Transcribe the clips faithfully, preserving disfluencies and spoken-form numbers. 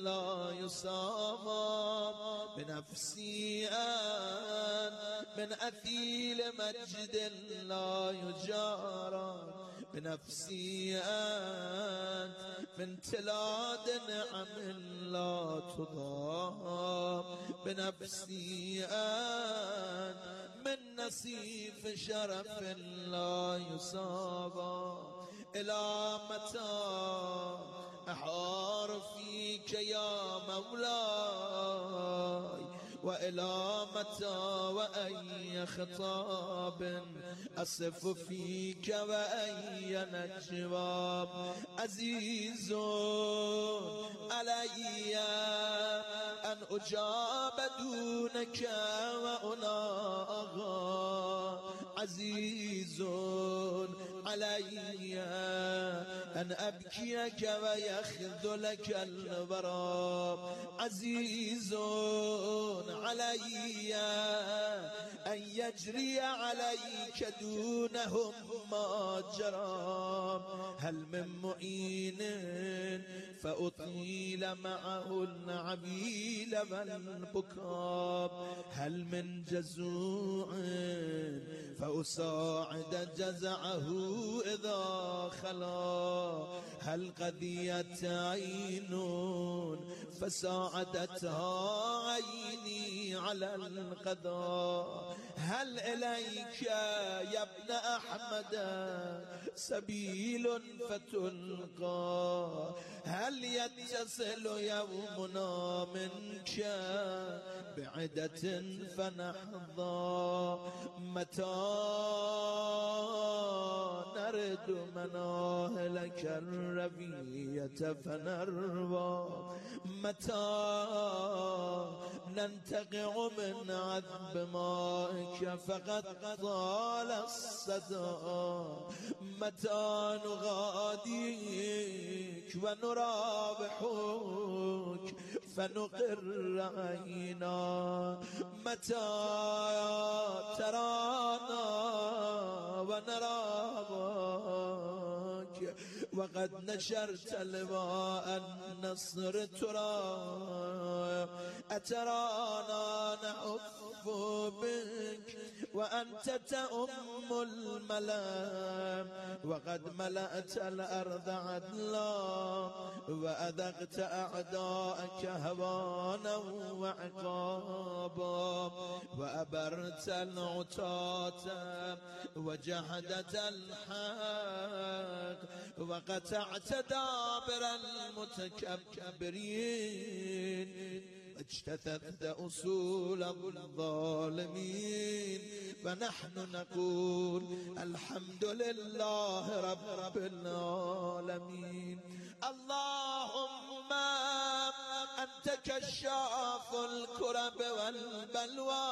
لا يسامى بنفسي أن من أثيل مجد لا يجارى بنفسي أن من تلاد نعم لا تضام بنفسي أن من نسيف شرف لا يصابى إلى متى أحار فيك يا مولاي وإلى متى وأي خطاب أصف فيك وأي نجواب عزيز علي أن أجاب دونك وأناغى عزيز علي أن أبكيك ويخذلك البرى عزيز علي أن يجري عليك دونهم ما جرى هل من معين فأطيل معه العبيل والبكاء هل من جزوع فأساعد جزعه إذا خلا هل قضيت عين فساعدتها عيني على القضاء هل إليك يا ابن أحمد سبيل فتلقى هل يتصل يومنا منك بعدة فنحظى متى نرد مناهلك الربية فنروى متى ننتقع من عذب مائك فقد طال الصدى متى نغاديك ونرابحك فنقر عينا متى ترانا ونرابك وقد نشرت لواء النصر ترى أترانا نعف بك وأنت تأم الملام وقد ملأت الأرض عدلا وأذقت أعداءك هوانا وعقابا وأبرت العتاة وجحدت الحق وقطعت دابر المتكبرين اجتثثت أصول الظالمين فنحن نقول الحمد لله رب العالمين اللهم أنت كشاف الكرب والبلوى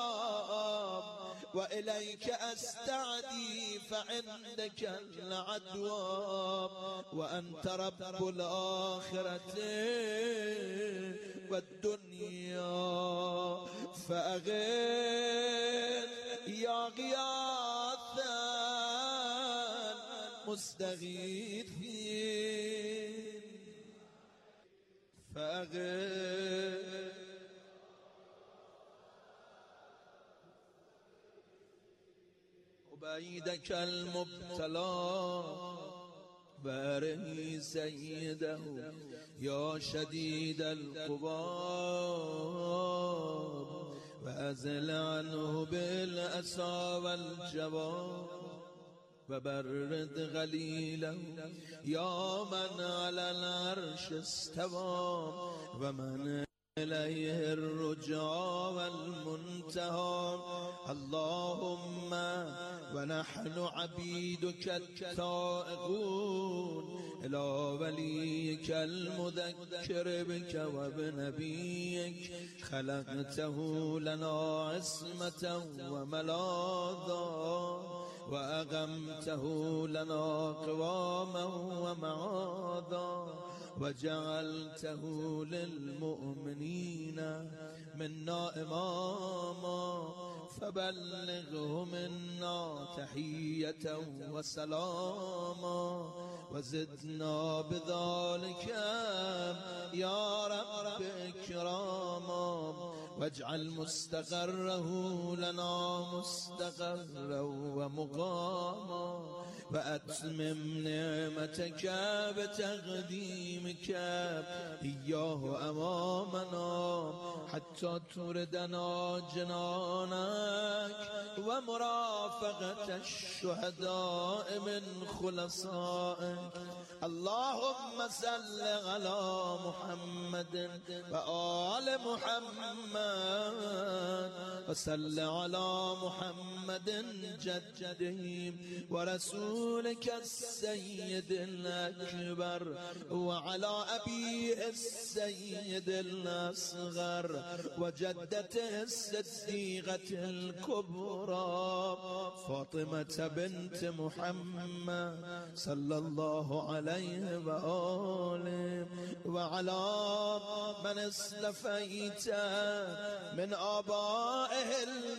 وإليك أستعدي فعندك العدوى وأنت رب الآخرة والدنيا فأغث يا غياثا مستغيثين فأغث عبيدك المبتلى باره سيده يا شديد القباب وأزل عنه بالأسى والجواب وبرد غليله يا من على العرش استوى ومن إليه الرجاء والمنتهى اللهم ونحن عبيدك التائبون إلى وليك المذكر بك وبنبيك خلقته لنا عصمة وملاذا وأغمته لنا قواما ومعاذا وجعلته للمؤمنين منا إماما فبلغه منا تحية وسلاما وزدنا بذلك يا رب إكراما واجعل مستقره لنا مستقرا ومقاما وأتمم نعمتك بتقديمك إياه أمامنا حتى تردنا جنانك ومرافقة الشهداء من خلصائك. اللهم صل على محمد وآل محمد وصل على محمد جدهم ورسولك السيد الأكبر وعلى أبيه السيد الأصغر وجدته الصديقة الكبرى فاطمة بنت محمد صلى الله عليه وآله وعلى من اصطفيت من آبائه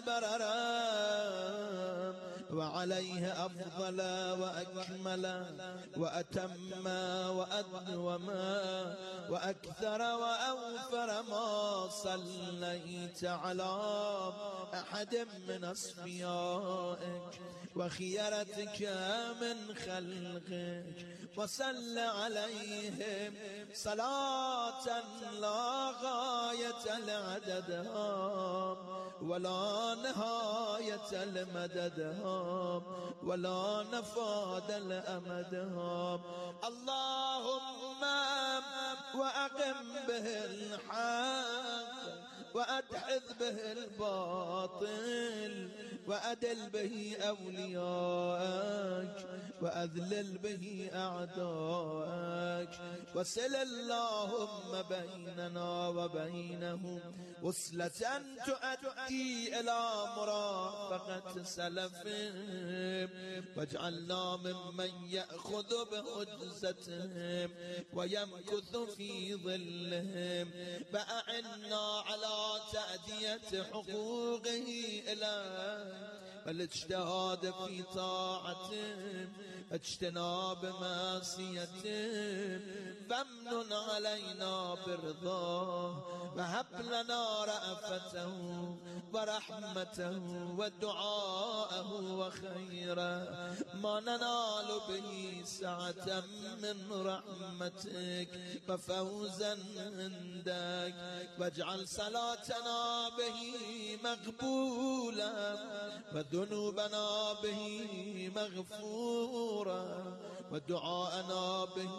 البررة وعليه أفضل وأكمل وأتم وأدوم وأكثر وأوفر ما صليت على أحد من أصفيائك وخيرتك من خلقك وصل عليهم صلاة لا غاية لعددها ولا نهاية لمددها ولا نفاد لأمدها. اللهم وأقم به الحق وأدحذ به الباطل وأدل به أولياءك وأذلل به أعداءك وصل اللهم بيننا وبينهم وصلة تؤدي إلى مرافقة سلفهم واجعلنا ممن يأخذ بحجزتهم ويمكث في ظلهم وأعنا على تأدية حقوقه إليك والاجتهاد في طاعته واجتناب معصيته فامنن علينا برضاه وهب لنا رأفته ورحمته ودعاءه وخيرا ما ننال به سعة من رحمتك وفوزا عندك واجعل صلاتنا به مقبولا وذنوبنا به مغفورا ودعاءنا به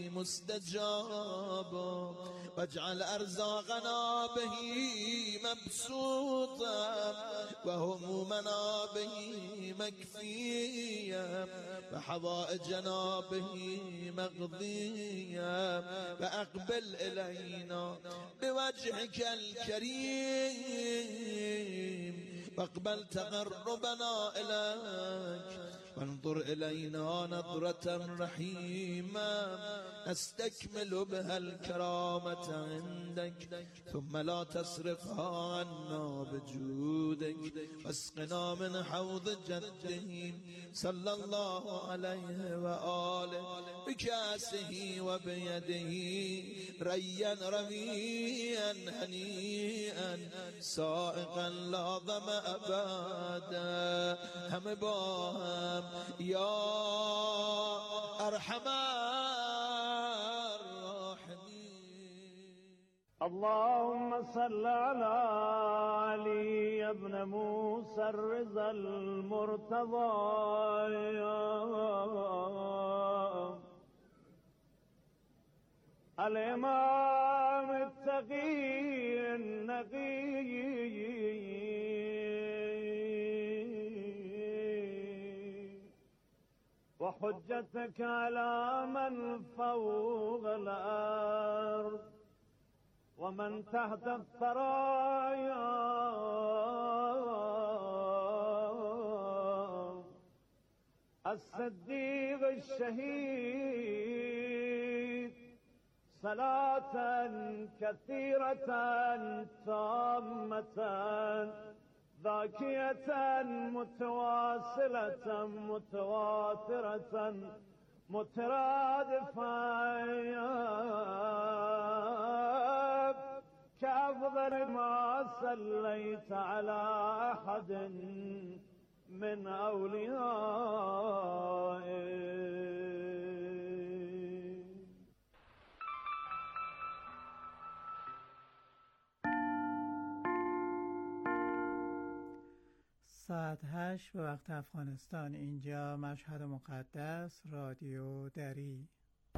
مستجابا واجعل أرزاقنا به مبسوطا وهمومنا به مكفيا وحوائجنا به مقضيا فأقبل إلينا بوجهك الكريم واقبل تقربنا إليك وانظر إلينا نظرة رحيمة نستكمل بها الكرامة عندك ثم لا تصرفها عنا بجودك واسقنا من حوض جده صلى الله عليه وآله بكاسه وبيده ريا رميا هنيئا سائقا لا ظمأ أبدا هم باهم يا أرحم الراحمين. اللهم صل على علي بن موسى الرضا المرتضى الإمام التقي النقي وحجتك على من فوق الأرض ومن تحت الثرايا الصديق الشهيد صلاة كثيرة تامة ذاكية متواصلة متواترة مترادفة كأفضل ما صليت على أحد من أوليائك. ساعت هشت به وقت افغانستان. اینجا مشهد مقدس، رادیو دری.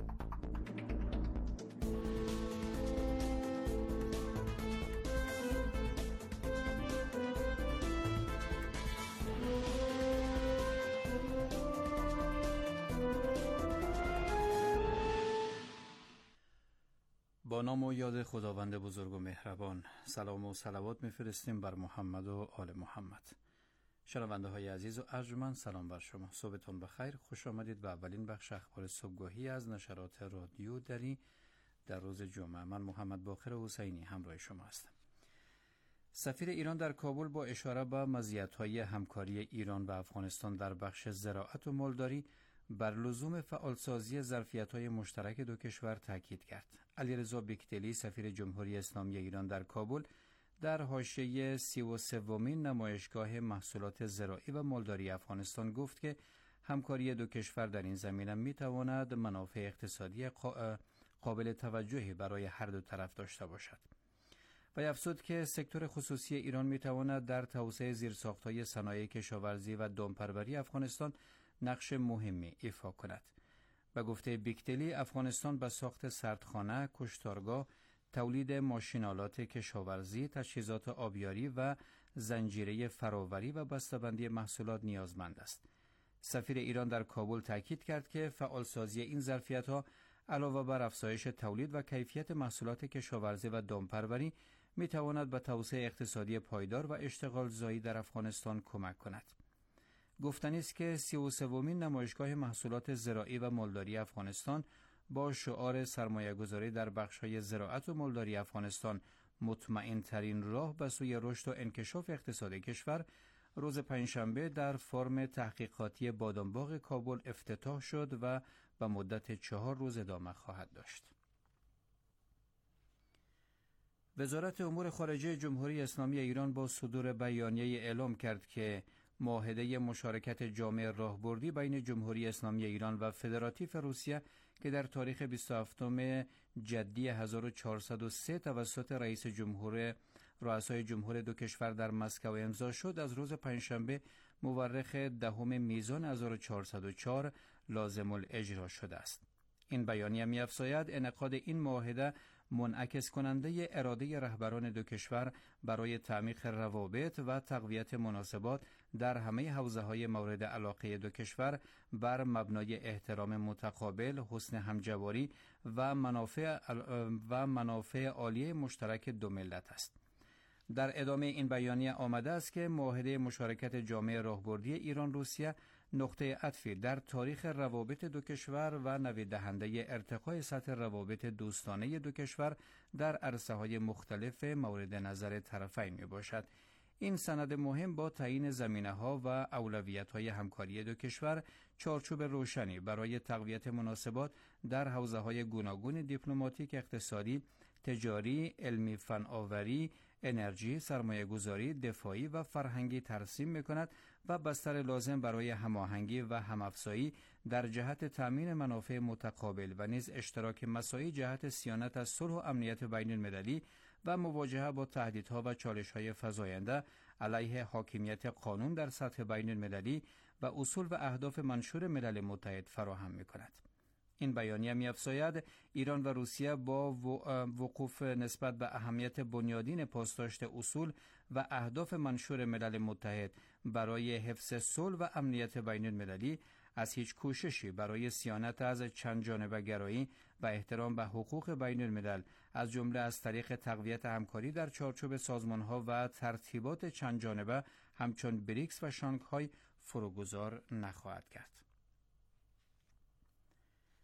با نام و یاد خداوند بزرگ و مهربان، سلام و صلوات میفرستیم بر محمد و آل محمد. شنونده های عزیز و ارجمند، سلام بر شما. صبحتون بخیر. خوش آمدید به اولین بخش اخبار صبحگاهی از نشرات رادیو دری در روز جمعه. من محمد باقر حسینی همراه شما هستم. سفیر ایران در کابل با اشاره به مزیت‌های همکاری ایران و افغانستان در بخش زراعت و مالداری بر لزوم فعالسازی ظرفیت‌های مشترک دو کشور تاکید کرد. علیرضا بیکتلی، سفیر جمهوری اسلامی ایران در کابل، در حاشیه سی و سومین نمایشگاه محصولات زراعی و مالداری افغانستان گفت که همکاری دو کشور در این زمینه می‌تواند منافع اقتصادی قابل توجهی برای هر دو طرف داشته باشد. و افزود که سکتور خصوصی ایران می‌تواند در توسعه زیرساخت‌های صنایع کشاورزی و دامپروری افغانستان نقش مهمی ایفا کند. به گفته بیکتلی، افغانستان به ساخت سردخانه، کشتارگاه، تولید ماشینالات کشاورزی، تجهیزات آبیاری و زنجیره فراوری و بسته‌بندی محصولات نیازمند است. سفیر ایران در کابل تاکید کرد که فعالسازی این ظرفیت‌ها علاوه بر افزایش تولید و کیفیت محصولات کشاورزی و دامپروری می‌تواند به توسعه اقتصادی پایدار و اشتغال زایی در افغانستان کمک کند. گفتنی است که سی و سومین نمایشگاه محصولات زراعی و مالداری افغانستان با شعار سرمایه‌گذاری در بخش‌های زراعت و مالداری افغانستان، مطمئن ترین راه به سوی رشد و انکشاف اقتصاد کشور، روز پنجشنبه در فرم تحقیقاتی بادامباغ کابل افتتاح شد و به مدت چهار روز ادامه خواهد داشت. وزارت امور خارجه جمهوری اسلامی ایران با صدور بیانیه اعلام کرد که معاهده مشارکت جامع راهبردی بین جمهوری اسلامی ایران و فدراتیو روسیه که در تاریخ بیست و هفتم جدی هزار و چهارصد و سه توسط رئیس جمهور رؤسای جمهور دو کشور در مسکو امضا شد، از روز پنجشنبه مورخ دهم میزان هزار و چهارصد و چهار لازم الاجرا شده است. این بیانیه می‌افزاید انعقاد این معاهده منعکس کننده اراده رهبران دو کشور برای تعمیق روابط و تقویت مناسبات در همه حوزه‌های مورد علاقه دو کشور بر مبنای احترام متقابل، حسن همجواری و منافع و منافع عالیه مشترک دو ملت است. در ادامه این بیانیه آمده است که معاهده مشارکت جامع راهبردی ایران روسیه نقطه عطفی در تاریخ روابط دو کشور و نوید دهنده ارتقای سطح روابط دوستانه دو کشور در عرصه‌های مختلف مورد نظر طرفین می باشد. این سند مهم با تعیین زمینه‌ها و اولویت‌های همکاری دو کشور چارچوب روشنی برای تقویت مناسبات در حوزه‌های گوناگون دیپلماتیک، اقتصادی، تجاری، علمی فناوری، انرژی، سرمایه‌گذاری، دفاعی و فرهنگی ترسیم می‌کند و بستر لازم برای هماهنگی و همافزایی در جهت تأمین منافع متقابل و نیز اشتراک مساعی جهت صیانت از صلح و امنیت بین المللی و مواجهه با تهدیدها و چالش‌های فزاینده علیه حاکمیت قانون در سطح بین المللی و اصول و اهداف منشور ملل متحد فراهم می‌کند. این بیانیه می‌افزاید ایران و روسیه با وقوف نسبت به اهمیت بنیادین پاسداشت اصول و اهداف منشور ملل متحد برای حفظ صلح و امنیت بین المللی از هیچ کوششی برای صیانت از چند جانبه گرایی و احترام به حقوق بین الملل از جمله از طریق تقویت همکاری در چارچوب سازمان‌ها و ترتیبات چند جانبه همچون بریکس و شانگهای فروگذار نخواهد کرد.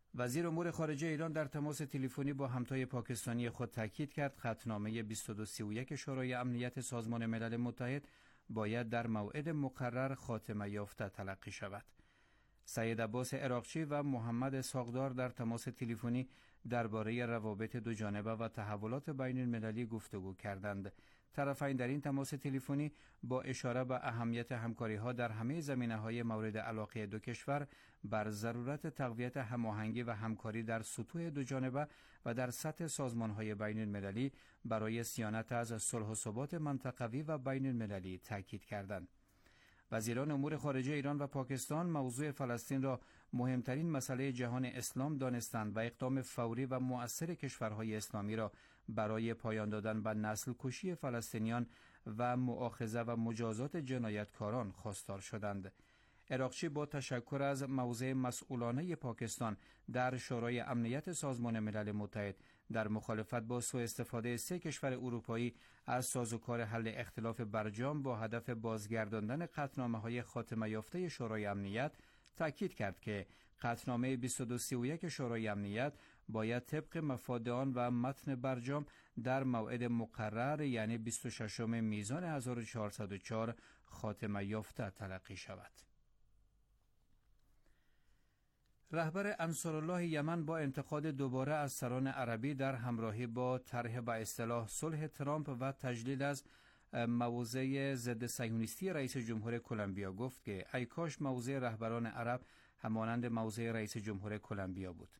وزیر امور خارجه ایران در تماس تلفنی با همتای پاکستانی خود تاکید کرد خطنامه بیست و دو سی و یک شورای امنیت سازمان ملل متحد باید در موعد مقرر خاتمه یافته تلقی شود. سید عباس عراقچی و محمد اسحاقدار در تماس تلفنی درباره روابط دو جانبه و تحولات بین المللی گفتگو کردند. طرفین در این تماس تلفنی با اشاره به اهمیت همکاری‌ها در همه زمینه‌های مورد علاقه دو کشور بر ضرورت تقویت هماهنگی و همکاری در سطوح دو جانبه و در سطح سازمان‌های بین المللی برای صیانت از صلح و ثبات منطقوی و بین المللی تاکید کردند. وزیران امور خارجه ایران و پاکستان موضوع فلسطین را مهمترین مسئله جهان اسلام دانستند و اقدام فوری و مؤثر کشورهای اسلامی را برای پایان دادن به نسل کشی فلسطینیان و مؤاخذه و مجازات جنایتکاران خواستار شدند. عراقچی با تشکر از موضع مسئولانه پاکستان در شورای امنیت سازمان ملل متحد در مخالفت با سوء استفاده سه کشور اروپایی از سازوکار حل اختلاف برجام با هدف بازگرداندن قطعنامه‌های خاتمه یافته شورای امنیت تاکید کرد که قطعنامه بیست و دو سی و یک شورای امنیت باید طبق مفاد آن و متن برجام در موعد مقرر یعنی بیست و ششم میزان هزار و چهارصد و چهار خاتمه یافته تلقی شود. رهبر انصارالله یمن با انتقاد دوباره از سران عربی در همراهی با طرح به اصطلاح صلح ترامپ و تجلیل از موضع ضد صهیونیستی رئیس جمهور کلمبیا گفت که ای کاش موضع رهبران عرب همانند موضع رئیس جمهور کلمبیا بود.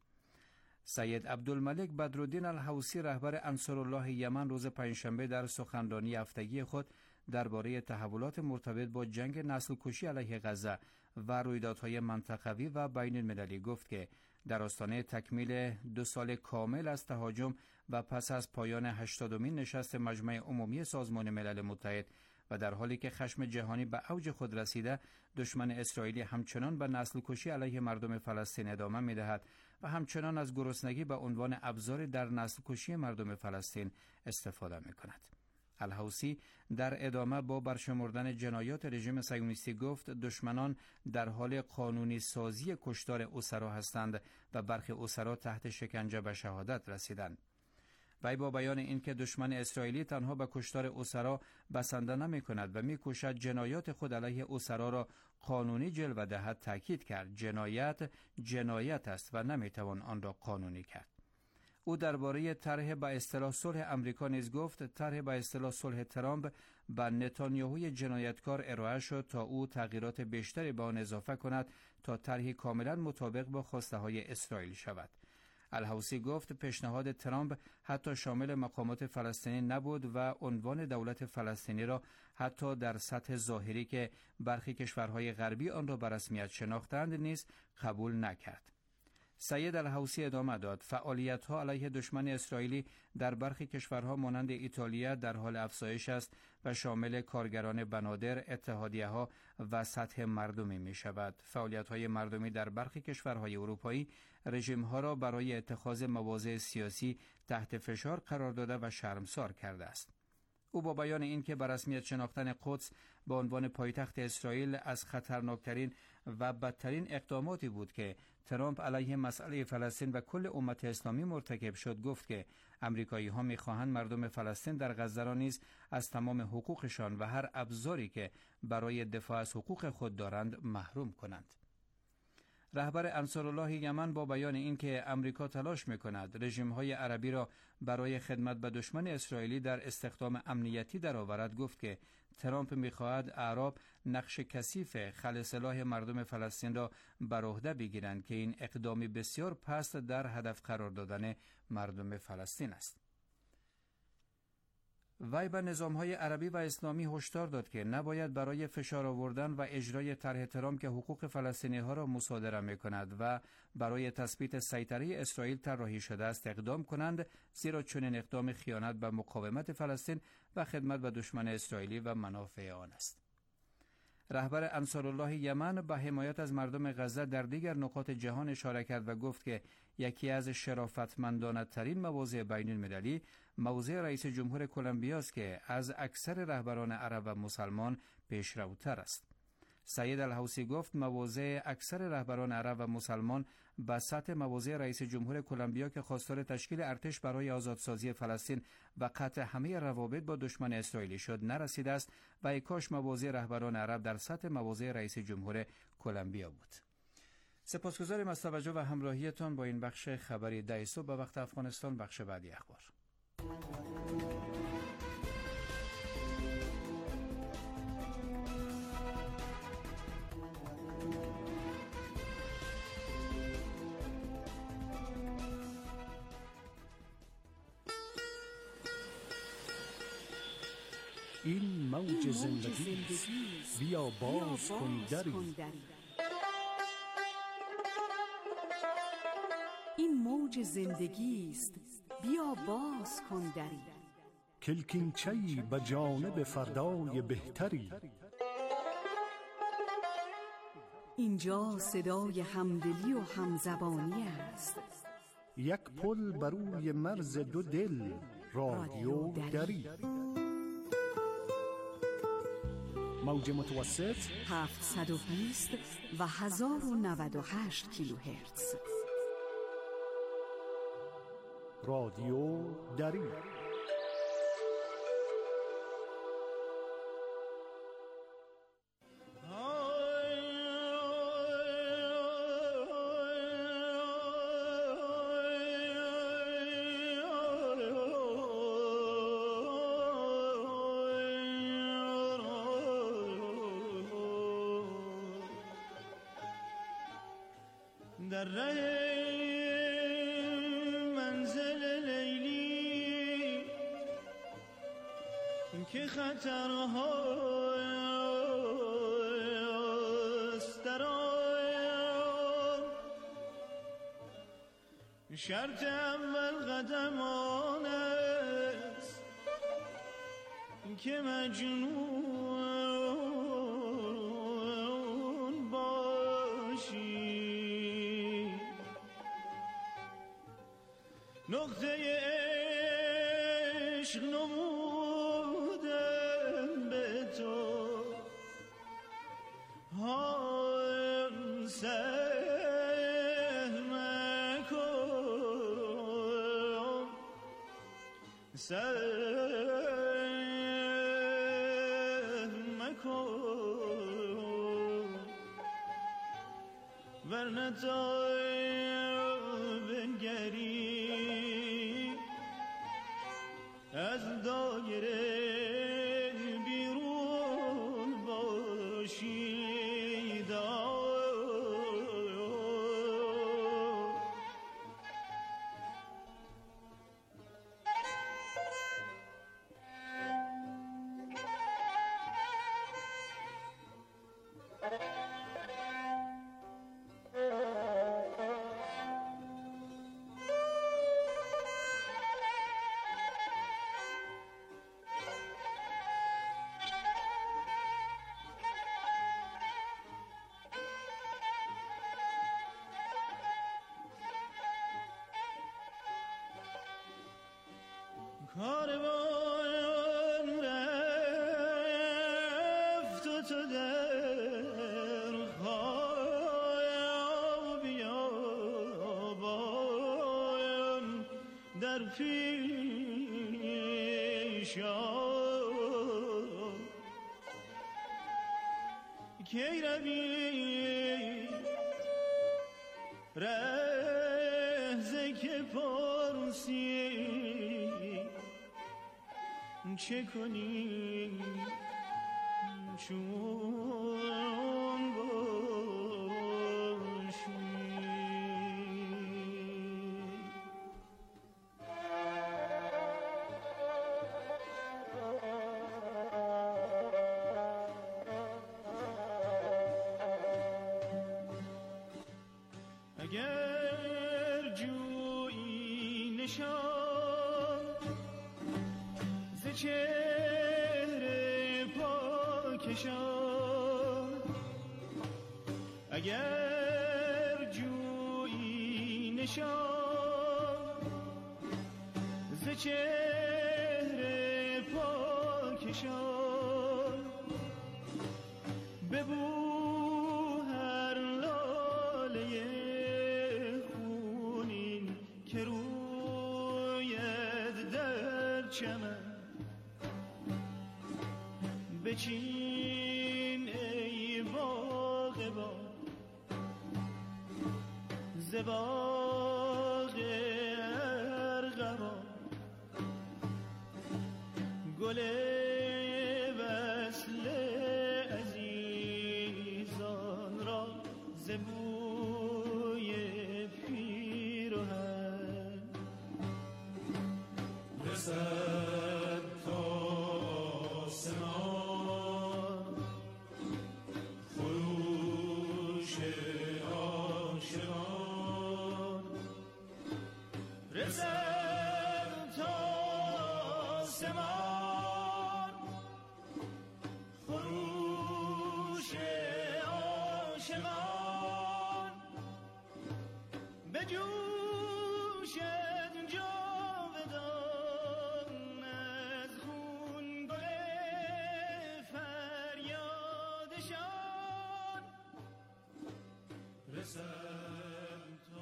سید عبدالملک بدرالدین الحوثی رهبر انصارالله یمن روز پنجشنبه در سخنرانی هفتگی خود درباره تحولات مرتبط با جنگ نسل کشی علیه غزه و رویدادهای منطقوی و بین المللی گفت که در آستانه تکمیل دو سال کامل از تهاجم و پس از پایان هشتادمین نشست مجمع عمومی سازمان ملل متحد و در حالی که خشم جهانی به اوج خود رسیده، دشمن اسرائیلی همچنان به نسل کشی علیه مردم فلسطین ادامه می‌دهد و همچنان از گرسنگی به عنوان ابزاری در نسل کشی مردم فلسطین استفاده می‌کند. الحوثی در ادامه با برشمردن جنایات رژیم صهیونیستی گفت دشمنان در حال قانونی سازی کشتار اسرا هستند و برخی اسرا تحت شکنجه به شهادت رسیدند. وی با بیان اینکه دشمن اسرائیلی تنها به کشتار اسرا بسنده نمی کند و می کوشد جنایات خود علیه اسرا را قانونی جلوه دهد تاکید کرد جنایت جنایت است و نمی توان آن را قانونی کرد. او درباره طرح به اصطلاح صلح امریکا نیز گفت طرح به اصطلاح صلح ترامپ به نتانیاهوی جنایتکار ارائه شد تا او تغییرات بیشتری به آن اضافه کند تا طرحی کاملا مطابق با خواسته های اسرائیل شود. الحوثی گفت پیشنهاد ترامپ حتی شامل مقامات فلسطینی نبود و عنوان دولت فلسطینی را حتی در سطح ظاهری که برخی کشورهای غربی آن را به رسمیت شناختند نیز قبول نکرد. سید الحوثی ادامه داد فعالیت‌ها علیه دشمن اسرائیلی در برخی کشورها مانند ایتالیا در حال افزایش است و شامل کارگران بنادر، اتحادیه‌ها و سطح مردمی می‌شود. فعالیت‌های مردمی در برخی کشورهای اروپایی رژیم‌ها را برای اتخاذ مواضع سیاسی تحت فشار قرار داده و شرمسار کرده است. او با بیان اینکه به رسمیت شناختن قدس به عنوان پایتخت اسرائیل از خطرناکترین و بدترین اقداماتی بود که ترامپ علیه مسئله فلسطین و کل امت اسلامی مرتکب شد گفت که امریکایی‌ها می‌خواهند مردم فلسطین در غزه را نیز از تمام حقوقشان و هر ابزاری که برای دفاع از حقوق خود دارند محروم کنند. رهبر انصارالله یمن با بیان اینکه امریکا تلاش می‌کند رژیم‌های عربی را برای خدمت به دشمن اسرائیلی در استخدام امنیتی درآورد گفت که ترامپ می‌خواهد اعراب نقش کثیف خلع سلاح مردم فلسطین را بر عهده بگیرند که این اقدامی بسیار پست در هدف قرار دادن مردم فلسطین است. وی به نظام‌های عربی و اسلامی هشدار داد که نباید برای فشار آوردن و اجرای طرح ترامپ که حقوق فلسطینی‌ها را مصادره می‌کند و برای تثبیت سیطره اسرائیل طراحی شده است اقدام کنند، زیرا چنین اقدام خیانت به مقاومت فلسطین و خدمت به دشمن اسرائیلی و منافع آن است. رهبر انصارالله یمن به حمایت از مردم غزه در دیگر نقاط جهان اشاره کرد و گفت که یکی از شرافتمندانه ترین مواضع بین المللی موضع رئیس جمهور کلمبیا است که از اکثر رهبران عرب و مسلمان پیشروتر است. سید الحوثی گفت مواضع اکثر رهبران عرب و مسلمان بسط مواضع رئیس جمهور کلمبیا که خواستار تشکیل ارتش برای آزادسازی فلسطین و قطع همه روابط با دشمن اسرائیلی شد نرسیده است و ای کاش مواضع رهبران عرب در سطح مواضع رئیس جمهور کلمبیا بود. سپاسگزاریم از توجه و همراهیتان با این بخش خبری ده صبح به وقت افغانستان. بخش بعدی اخبار. این موج زندگی بیا باز کن دری. این موج زندگی است بیا باز کن دری. کلکینچه‌ای به جانب فردای بهتری. اینجا صدای همدلی و همزبانی است. یک پل بر روی مرز دو دل، رادیو دری. موج متوسط هفتصد و بیست و هزار و نود و هشت کیلوهرتز. رادیو دری. در ره منزل لیلی که خطرهاست در آن، شرط اول قدم آن است که مجنون باشی. نقطه عشق نمودم به تو، آن سهم کن، سهم کن، ورنه تا بنگری از دایره بیرون باشی. کاروان رفت و تو در خواب بیابان در پیش آن، کی روی رهزه که پرسی چه کنی چون باشی. اگر جویی نشان ز چهره پاکشان، اگر جویی نشان ز چهره پاکشان، ببو هر لاله چمن بچین ای باغبان ز باغ ارغوان گل وصل عزیزان را ز بوی پیرهن رسد تا آسمان خروش عاشقان رسد تا آسمان خروش عاشقان بجوشد جاودان از خون گل فریادشان رسد تا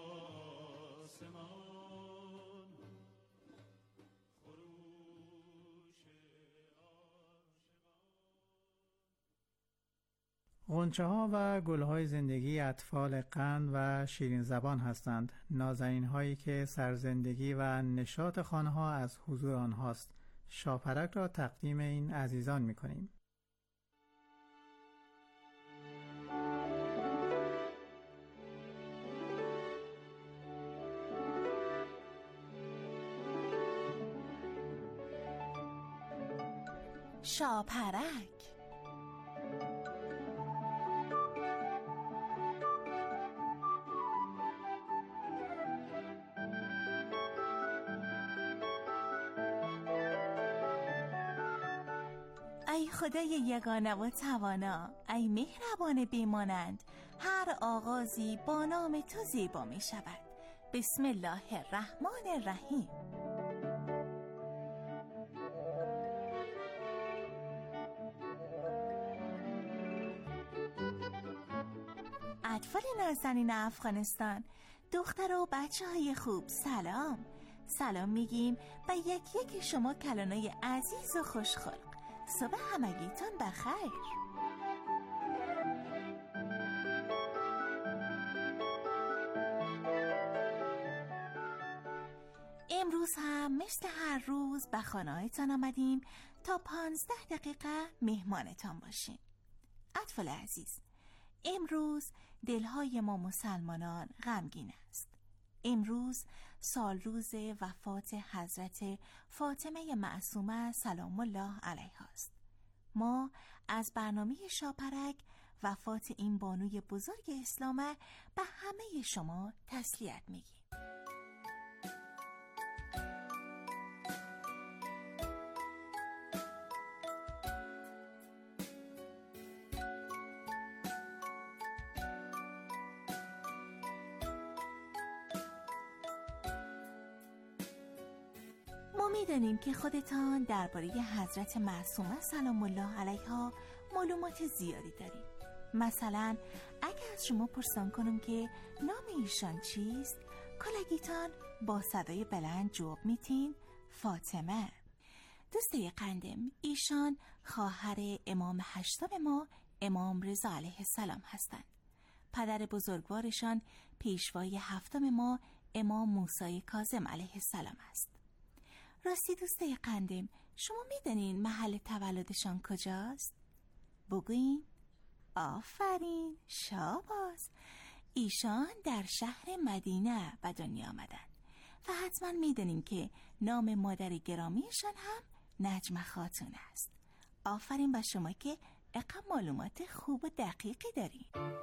آسمان خروش غنچه ها و گل های زندگی اطفال قند و شیرین زبان هستند. نازنین هایی که سرزندگی و نشاط خانه ها از حضور آنهاست. شاپرک را تقدیم این عزیزان می کنیم. شاپرک ای خدای یگانه و توانا، ای مهربان بیمانند، هر آغازی با نام تو زیبا می شود. بسم الله الرحمن الرحیم. اطفال نازنین افغانستان، دختر و بچه های خوب، سلام سلام میگیم و یک یک شما کلانای عزیز و خوشخلق. صبح همگیتان بخیر. امروز هم مثل هر روز به خانه‌هایتان آمدیم تا پانزده دقیقه مهمانتان باشیم. اطفال عزیز، امروز دلهای ما مسلمانان غمگین است. امروز سال روز وفات حضرت فاطمه معصومه سلام الله علیها است. ما از برنامه شاپرک وفات این بانوی بزرگ اسلام به همه شما تسلیت میگیم. ما می‌دانیم که خودتان درباره حضرت معصومه سلام الله علیها معلومات زیادی دارید. مثلا اگر از شما پرسان کنم که نام ایشان چیست، کلگیتان با صدای بلند جواب میتین فاطمه. دوستای قندم، ایشان خواهر امام هشتم ما امام رضا علیه السلام هستند. پدر بزرگوارشان پیشوای هفتم ما امام موسی کاظم علیه السلام است. راستی دوستای قندم، شما میدونین محل تولدشان کجاست؟ بگوین. آفرین، شاباس. ایشان در شهر مدینه به دنیا آمدن و حتما میدونین که نام مادر گرامیشان هم نجمه خاتون است. آفرین به شما که اقا معلومات خوب و دقیقی دارین.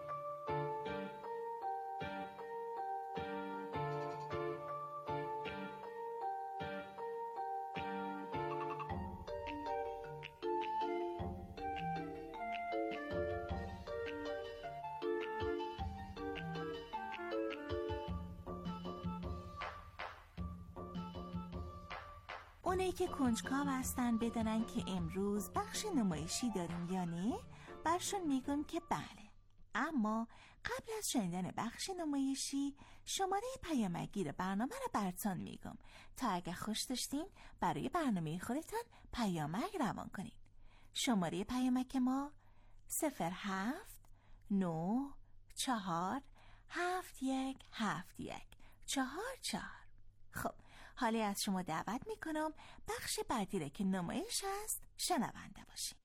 اونایی که کنجکاو هستن بدونن که امروز بخش نمایشی داریم یا نه، برشون میگم که بله. اما قبل از شنیدن بخش نمایشی شماره پیامکگیر برنامه رو براتون میگم تا اگه خوش داشتین برای برنامه خودتان پیامک روان کنین. شماره پیامک ما صفر هفت نه چهار هفت یک هفت یک چهار چهار. خب حالا از شما دعوت میکنم بخش بعدی رو که نمایش هست شنونده باشین.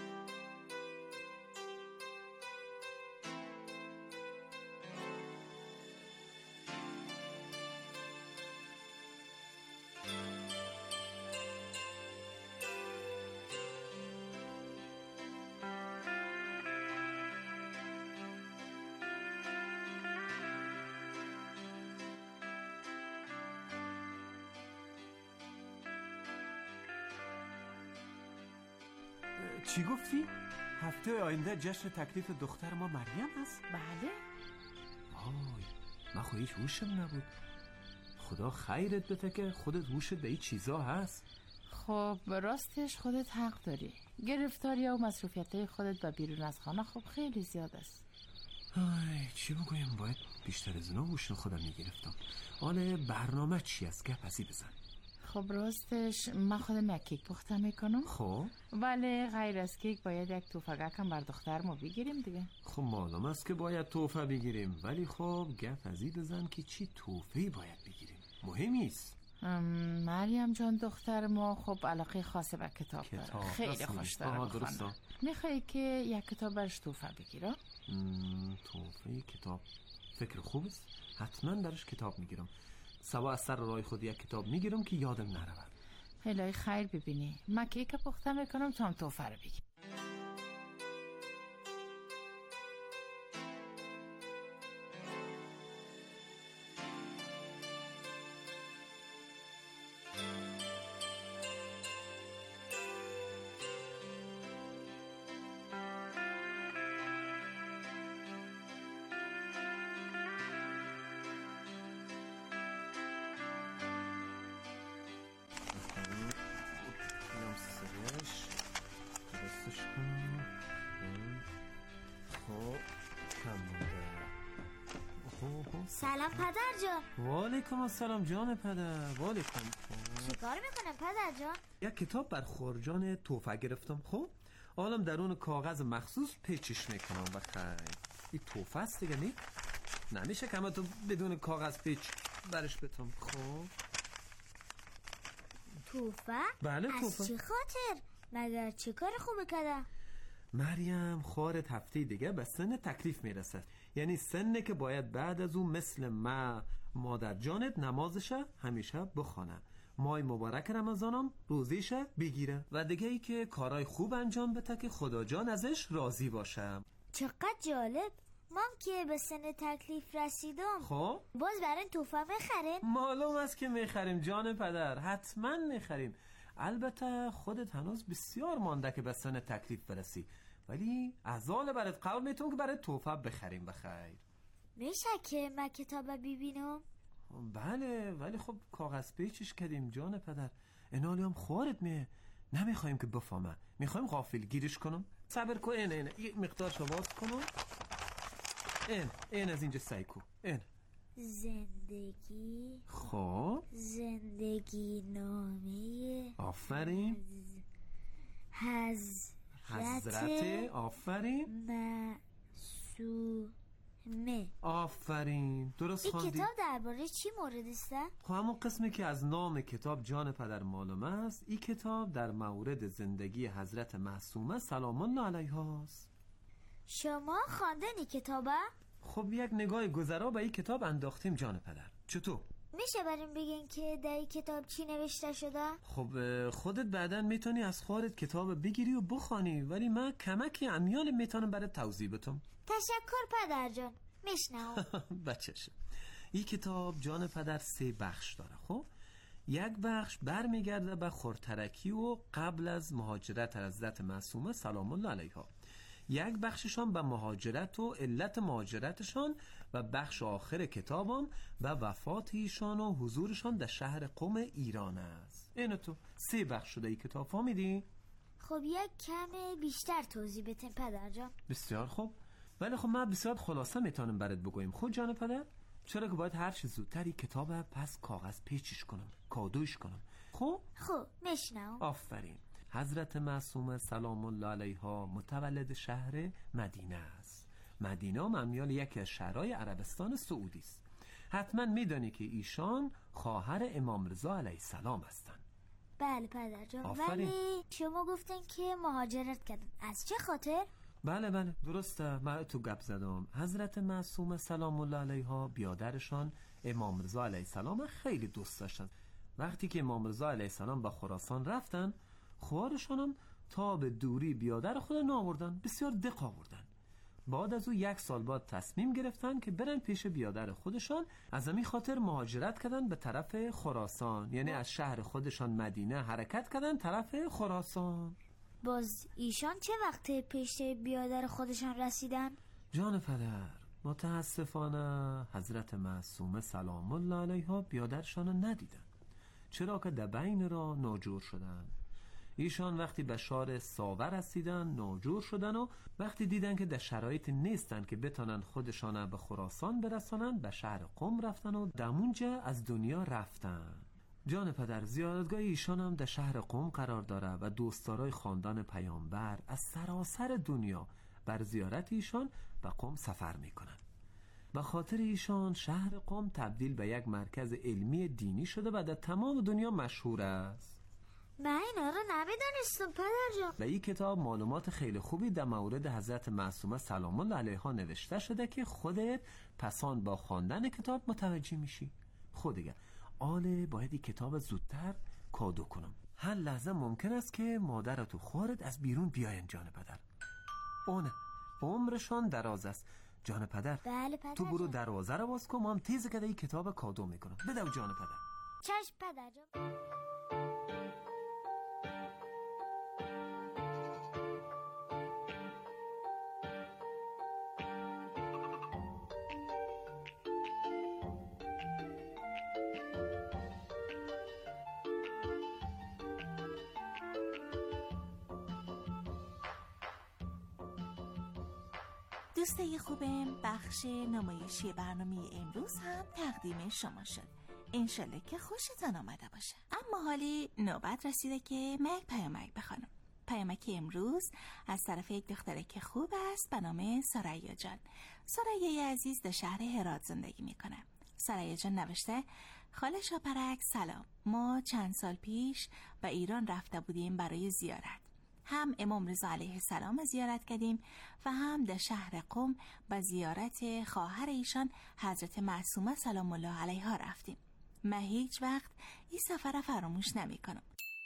چی گفتی؟ هفته آینده جشن تکلیف دختر ما مریم هست؟ بله. آی من خود هیچ هوشم نبود. خدا خیرت بده که خودت هوشت به این چیزا هست. خب راستش خودت حق داری. گرفتاری و مصروفیت‌های خودت و بیرون از خانه خب خیلی زیاد است. آی چی بگویم، باید بیشتر از اینا هوش خودم میگرفتم. حالا برنامه چی است؟ گپ ازی بزن. خب راستش من خودم یک کیک پخته میکنم. خب ولی غیر از کیک باید یک توفگک هم بر دختر ما بگیریم دیگه. خب معلوم است که باید توفه بگیریم، ولی خب گپ ازی بزن که چی توفه‌ای باید بگیریم. مهمی است. مریم جان دختر ما خب علاقه خاصه به کتاب, کتاب داره. خیلی خوش داره بخونه. میخوایی که یک کتاب برش توفه بگیرم؟ توفه کتاب فکر خوب است. حتما درش کتاب میگیرم. سوا از سر راه خود یک کتاب میگیرم که یادم نرود. الهی خیر ببینی. من کیک پخته میکنم تا هم توفه رو بگیر. سلام پدر جان. وعلیکم السلام جان پدر. وعلیکم. چی کار میکنم پدر جان؟ یک کتاب بر خورجان توفه گرفتم. خب حالم درون کاغذ مخصوص پیچش میکنم. بخیر این توفه است دیگه. نی نمیشه که تو بدون کاغذ پیچ برش بتم. خب توفه؟ بله توفه. از چی خاطر؟ مگر چه کار خوبی کردم؟ مریم خواهرت هفته دیگه به سن تکلیف میرسه. یعنی سنه که باید بعد از اون مثل ما مادر جانت نمازشه همیشه بخونه، ماه مبارک رمضانم روزیشه بگیره و دیگه ای که کارهای خوب انجام بده که خدا جان ازش راضی باشه. چقدر جالب. مام که به سن تکلیف رسیدم خب باز برای توفه میخرین؟ معلوم است که میخریم جان پدر، حتما میخریم. البته خودت هنوز بسیار مانده که به سن تکلیف برسی، ولی ازال برات قول میتونم که برای توفه بخریم. بخیر میشه که من کتاب ببینم؟ بله ولی خب کاغذ پیچش کردیم جان پدر. اینالی هم خواهرت میه، نمیخوایم که بفهمه، میخوایم غافل گیرش کنم. صبر کن. این این یک مقدار شواز کنم. این این از اینجا سایکو. این زندگی. خب زندگی نامه. آفرین. حضرت حضرت. آفرین. معصومه. آفرین درست این خواندی. کتاب درباره چی مورد است؟ خب همون قسمی که از نام کتاب جان پدر معلوم است، این کتاب در مورد زندگی حضرت معصومه سلام الله علیها است. شما خواندنی کتابه؟ خب یک نگاه گذرا به این کتاب انداختیم جان پدر. چطور؟ میشه بریم بگین که در این کتاب چی نوشته شده؟ خب خودت بعداً میتونی از خواهرت کتاب بگیری و بخوانی، ولی من کمکی امیال میتونم برات توضیح بدم. تشکر پدر جان. میشنوم. بچه‌ش این کتاب جان پدر سه بخش داره. خب یک بخش برمیگرده به خورترکی و قبل از مهاجرت حضرت معصومه سلام الله علیها. یک بخششان به مهاجرت و علت مهاجرتشان و بخش آخر کتابم به وفات ایشان و حضورشان در شهر قم ایران است. اینو تو سه بخش شده ای کتاب. فهمیدی؟ خب یک کم بیشتر توضیح بتین پدر جان. بسیار خوب. ولی خب من بسیار خلاصه میتونم برات بگویم. خود جان پدر، چرا که باید هر چیز زودتر کتاب پس کاغذ پیچش کنم، کادوش کنم. خب خب میشنم. آفرین. حضرت معصومه سلام الله علیها متولد شهر مدینه است. مدینه ممیال یکی از شهرهای عربستان سعودی است. حتما میدانی که ایشان خواهر امام رضا علیه السلام هستند. بله پدر جان. آفرین. ولی شما گفتن که مهاجرت کردن، از چه خاطر؟ بله بله درسته، من تو گپ زدم. حضرت معصومه سلام الله علیها بیادرشان امام رضا علیه السلام خیلی دوست داشتن. وقتی که امام رضا علیه السلام به خراسان رفتن، خوارشان هم تا به دوری بیادر خود نآوردن، بسیار دق آوردن. بعد از او یک سال بعد تصمیم گرفتن که برن پیش بیادر خودشان، از همین خاطر مهاجرت کردن به طرف خراسان، یعنی از شهر خودشان مدینه حرکت کردن طرف خراسان. باز ایشان چه وقت پیش بیادر خودشان رسیدن؟ جان پدر، متاسفانه حضرت معصومه سلام الله علیها بیادرشان ندیدن، چرا که در بین را ناجور شدن. ایشان وقتی به شهر ساور رسیدن ناجور شدن و وقتی دیدن که در شرایط نیستن که بتونن خودشان به خراسان برسانن، به شهر قم رفتن و دمونجا از دنیا رفتن. جان پدر، زیارتگاه ایشان هم در شهر قم قرار داره و دوستدارای خاندان پیامبر از سراسر دنیا بر زیارت ایشان به قم سفر میکنن. به خاطر ایشان شهر قم تبدیل به یک مرکز علمی دینی شده و در تمام دنیا مشهور است. من اینا رو نمیدانستم پدر جان. و این کتاب معلومات خیلی خوبی در مورد حضرت معصومه سلام الله علیها نوشته شده که خودت پسان با خواندن کتاب متوجه میشی. خود دیگه آله باید این کتاب زودتر کادو کنم. هر لحظه ممکن است که مادرت و خواهرت از بیرون بیاین جان پدر. اونه عمرشان دراز است. جان پدر، بله پدر تو برو جان. دروازه رو باز کن، ما هم تیز کده این کتاب کادو میکنم. بدو جان پدر. چشم پدر جان. دوستای خوبم، بخش نمایشی برنامه امروز هم تقدیم شما شد. انشالله که خوشتان آمده باشه. اما حالی نوبت رسیده که من یک پیامک بخوانم. پیامک امروز از طرف یک دختره که خوب است به نام سریا جان. سریا عزیز در شهر هرات زندگی میکنه. سریا جان نوشته: خاله شاپرک سلام، ما چند سال پیش به ایران رفته بودیم برای زیارت. هم امام رضا علیه السلام زیارت کردیم و هم در شهر قم به زیارت خواهر ایشان حضرت معصومه سلام الله علیها رفتیم. من هیچ وقت این سفر فراموش نمی کنم.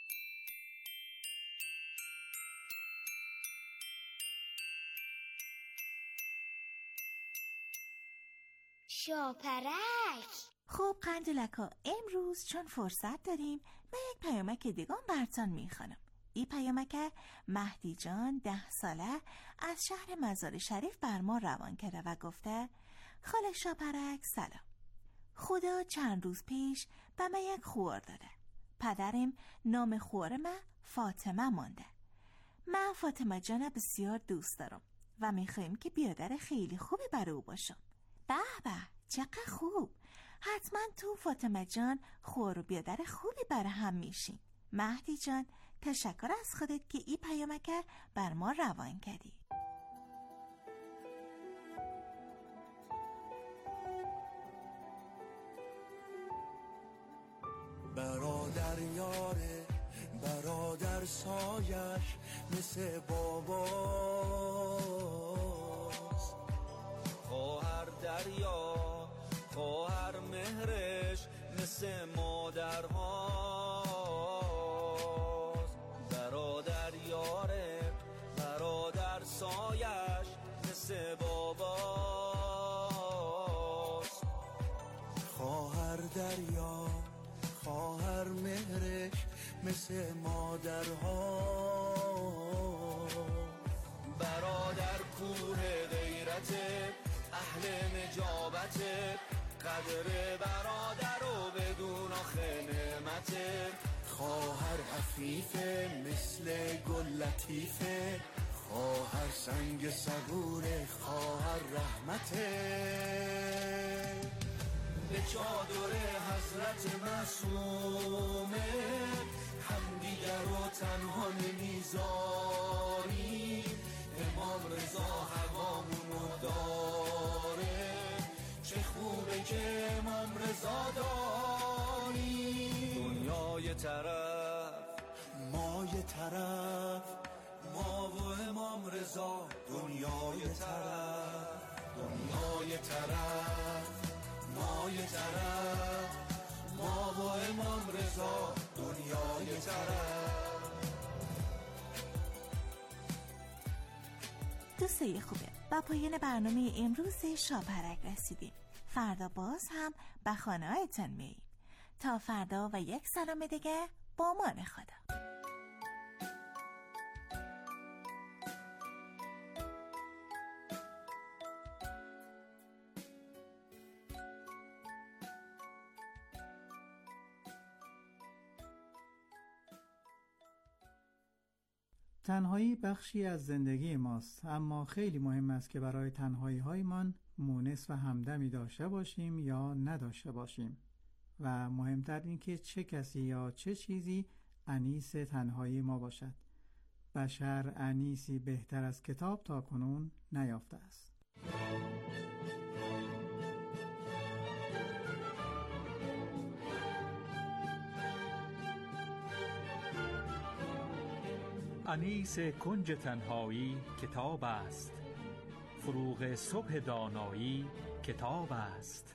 شاپرک. خب قندلکا، امروز چون فرصت داریم من یک پیامک دیگه براتون میخوانم. این پیامک مهدی جان ده ساله از شهر مزار شریف بر ما روان کرده و گفته: خاله شاپرک سلام، خدا چند روز پیش به من یک خوار داده. پدرم نام خوار من فاطمه مانده. من فاطمه جان بسیار دوست دارم و میخوایم که بیادر خیلی خوبی برای او باشم. به به چقدر خوب، حتما تو فاطمه جان خوار و بیادر خوبی برای هم میشین. مهدی جان تشکر از خودت که این پیامک بر ما روان کردی. برادر یاره برادر سایش مثل باباست، خواهر دریا خواهر مهرش مثل مادرهاست. برادر یاره برادر سایش مثل باباست، خواهر دریا خواهر مهرش مثل مادرها. برادر کوه غیرت اهل نجابت، قدر برادر و بدون آخه نعمت. خواهر عفیفه مثل گل لطیفه، خواهر سنگ صبور خواهر رحمته، به چادر حضرت معصومه همدیگر رو تنها نمیذاری، امام رضا هوامونو داره، چه خوبه که امام رضا داری. دنیای طرف ما یه طرف، ما و امام رضا دنیای طرف، دنیای طرف ما یه طرف، ما و امام رضا دنیای طرف. دوستای خوبه، با پایان برنامه امروز شاپرک رسیدیم. فردا باز هم به خانه هایتان میاییم. تا فردا و یک سلام دیگه، با امان خدا. تنهایی بخشی از زندگی ماست، اما خیلی مهم است که برای تنهایی هایمان مونس و همدمی داشته باشیم یا نداشته باشیم، و مهمتر این که چه کسی یا چه چیزی انیس تنهایی ما باشد. بشر انیسی بهتر از کتاب تا کنون نیافته است. انیس کنج تنهایی کتاب است، فروغ صبح دانایی کتاب است.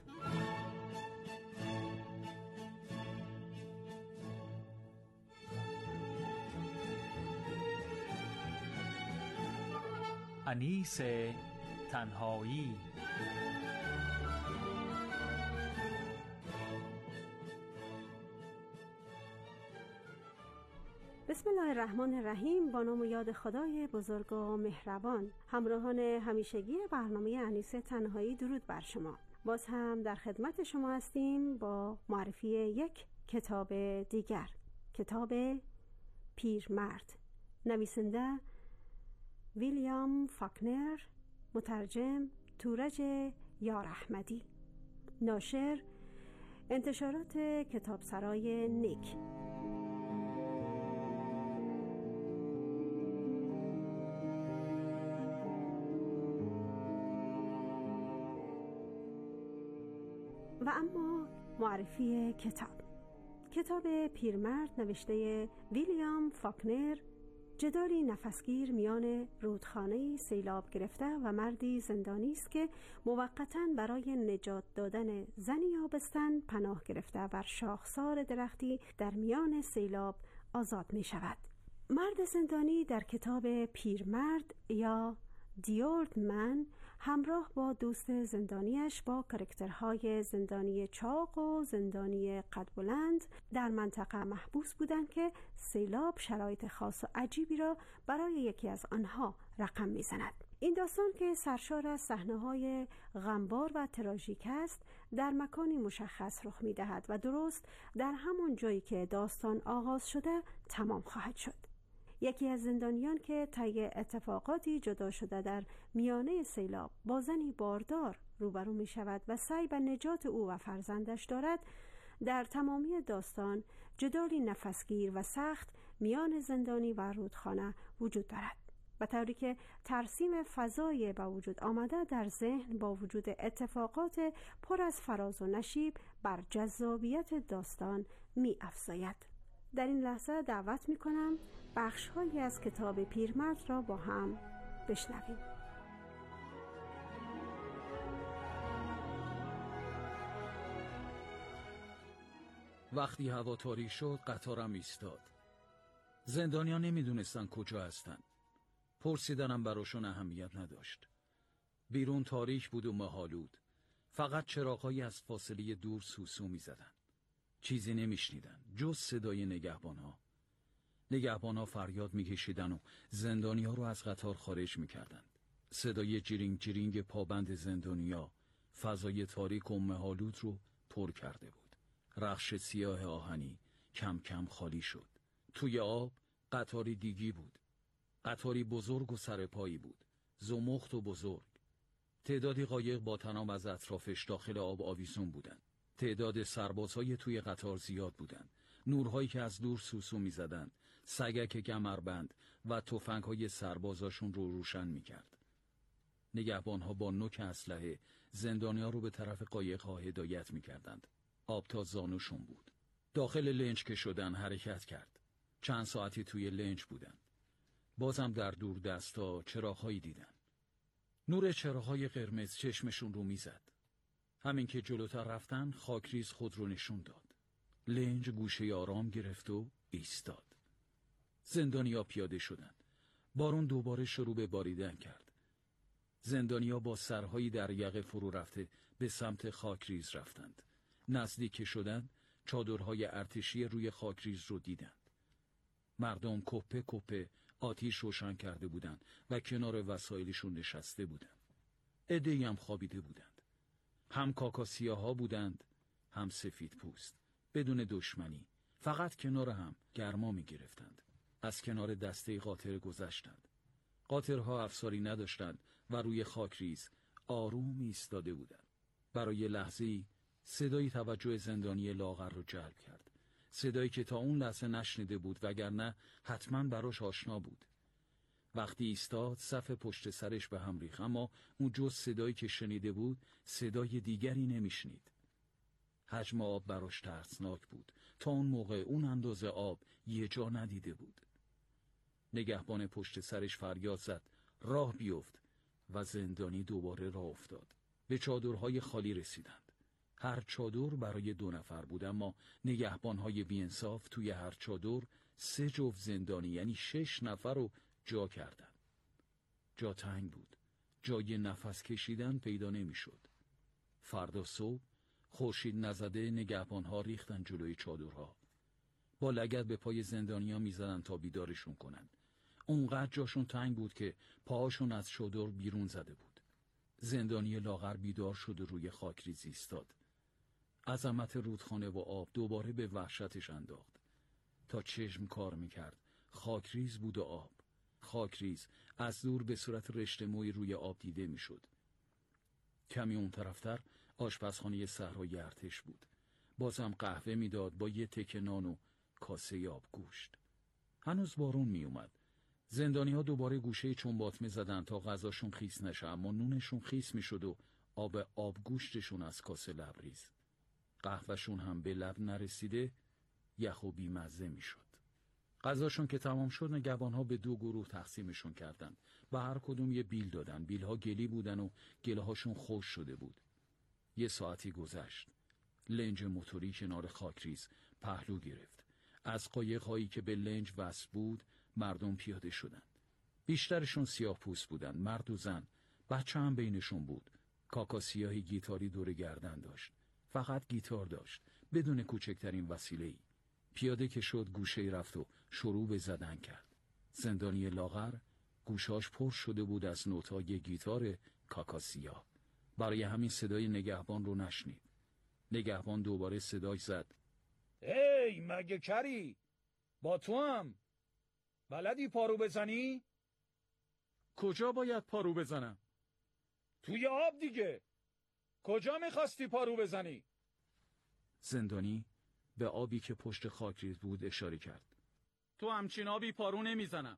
انیس تنهایی. بسم الله الرحمن الرحیم. با نام و یاد خدای بزرگ و مهربان. همراهان همیشگی برنامه انیس تنهایی، درود بر شما. باز هم در خدمت شما هستیم با معرفی یک کتاب دیگر، کتاب پیرمرد، نویسنده ویلیام فاکنر، مترجم تورج یار احمدی، ناشر انتشارات کتابسرای نیک. و اما معرفی کتاب. کتاب پیرمرد نوشته ویلیام فاکنر جدالی نفسگیر میان رودخانه‌ای سیلاب گرفته و مردی زندانی است که موقتاً برای نجات دادن زنی آبستن پناه گرفته بر شاخسار درختی در میان سیلاب آزاد می شود. مرد زندانی در کتاب پیرمرد یا دی اولد من همراه با دوست زندانیش با کاراکترهای زندانی چاق و زندانی قد بلند در منطقه محبوس بودند که سیلاب شرایط خاص و عجیبی را برای یکی از آنها رقم می‌زند. این داستان که سرشار از صحنه‌های غمبار و تراژیک است، در مکانی مشخص رخ می‌دهد و درست در همان جایی که داستان آغاز شده تمام خواهد شد. یکی از زندانیان که طی اتفاقاتی جدا شده در میانه سیلاب با زنی باردار روبرو می شود و سعی به نجات او و فرزندش دارد، در تمامی داستان جدالی نفسگیر و سخت میان زندانی و رودخانه وجود دارد، به طوری که ترسیم فضای به وجود آمده در ذهن با وجود اتفاقات پر از فراز و نشیب بر جذابیت داستان می افزاید. در این لحظه دعوت می کنم بخش‌هایی از کتاب پیرمرد را با هم بشنویم. وقتی هوا تاریک شد قطارم ایستاد. زندانیان نمیدونستن کجا هستن. پرسیدنم براشون اهمیت نداشت. بیرون تاریک بود و مه‌آلود. فقط چراغ‌هایی از فاصله دور سوسو می‌زدن. چیزی نمیشنیدن جز صدای نگهبان‌ها. نگهبان‌ها فریاد می‌کشیدن و زندانی‌ها رو از قطار خارج می‌کردن. صدای جرینگ جرینگ پابند زندانی‌ها فضای تاریک و مه‌آلود رو پر کرده بود. رخش سیاه آهنی کم کم خالی شد. توی آب قطاری دیگی بود. قطاری بزرگ و سرپایی بود، زمخت و بزرگ. تعدادی قایق با تناب از اطرافش داخل آب آویزون بودند. تعداد سربازهای توی قطار زیاد بودند. نورهایی که از دور سوسو می‌زدند، سگک کمربند و تفنگ‌های سربازاشون رو روشن می‌کرد. نگهبان‌ها با نوک اسلحه زندانی‌ها رو به طرف قایق‌ها هدایت می‌کردند. آب تا زانوشون بود. داخل لنج که شدن حرکت کرد. چند ساعتی توی لنج بودن. بازم در دور دستا چراغ‌هایی دیدن. نور چراغ‌های قرمز چشمشون رو میزد. همین که جلوتر رفتن خاکریز خود رو نشون داد. لنج گوشه آرام گرفت و ایستاد. زندانیا پیاده شدند. بارون دوباره شروع به باریدن کرد. زندانیا با سرهایی در یقه فرو رفته به سمت خاکریز رفتند. نزدیک که شدند چادرهای ارتشی روی خاکریز رو دیدند. مردم کپه کپه آتیش روشن کرده بودند و کنار وسایلشون نشسته بودند. عده‌ای هم خوابیده بودند. هم کاکاسیاها بودند، هم سفید پوست، بدون دشمنی، فقط کنار هم گرما می گرفتند. از کنار دسته قاطر گذشتند. قاطرها افساری نداشتند و روی خاکریز آروم ایستاده بودند. برای لحظه‌ای صدای توجه زندانی لاغر رو جلب کرد. صدایی که تا اون لحظه نشنیده بود وگرنه حتما براش آشنا بود. وقتی ایستاد صف پشت سرش به هم ریخت، اما اون جز صدایی که شنیده بود صدای دیگری نمیشنید. حجم آب براش ترسناک بود. تا اون موقع اون اندازه آب یه جا ندیده بود. نگهبان پشت سرش فریاد زد راه بیفت و زندانی دوباره راه افتاد. به چادرهای خالی رسیدند. هر چادر برای دو نفر بود، اما نگهبانهای بی‌انصاف توی هر چادر سه جفت زندانی یعنی شش نفر رو جا کردن. جا تنگ بود. جای نفس کشیدن پیدا نمی‌شد. فردا صبح خورشید نزده نگهبانها ریختن جلوی چادرها. با لگد به پای زندانیا می‌زدن تا بیدارشون کنن. اونقدر جاشون تنگ بود که پاهاشون از چادر بیرون زده بود. زندانی لاغر بیدار شد و روی خاکریز ایستاد. عظمت رودخانه و آب دوباره به وحشتش انداخت. تا چشم کار میکرد خاکریز بود و آب. خاکریز از دور به صورت رشته موی روی آب دیده میشد. کمی اون طرفتر آشپزخانه صحرای ارتش بود. بازم قهوه میداد با یه تکه نان و کاسه آب گوشت. هنوز بارون میومد. زندانی‌ها دوباره گوشه چنباتمه زدن تا غذاشون خیس نشه، اما نونشون خیس میشد و آب آبگوشتشون از کاسه لبریز. قهوهشون هم به لب نرسیده یخ و بیمزه میشد. غذاشون که تمام شد نگهبان‌ها به دو گروه تقسیمشون کردند و هر کدوم یه بیل دادن. بیل‌ها گلی بودن و گله‌هاشون خوش شده بود. یه ساعتی گذشت. لنج موتوری کنار خاکریز پهلو گرفت. از قایق‌هایی که به لنج وصل بود مردم پیاده شدند. بیشترشون سیاه پوست بودند، مرد و زن. بچه هم بینشون بود. کاکاسیاهی گیتاری دور گردن داشت. فقط گیتار داشت، بدون کوچکترین وسیله‌ای. پیاده که شد گوشه رفت و شروع به زدن کرد. زندانی لاغر گوشاش پر شده بود از نوتای گیتار کاکاسیا. برای همین صدای نگهبان رو نشنید. نگهبان دوباره صداش زد. هی مگه کری؟ با تو هم؟ بلدی پارو بزنی؟ کجا باید پارو بزنم؟ توی آب دیگه. کجا میخواستی پارو بزنی؟ زندانی به آبی که پشت خاکریز بود اشاره کرد. تو همچین آبی پارو نمیزنم.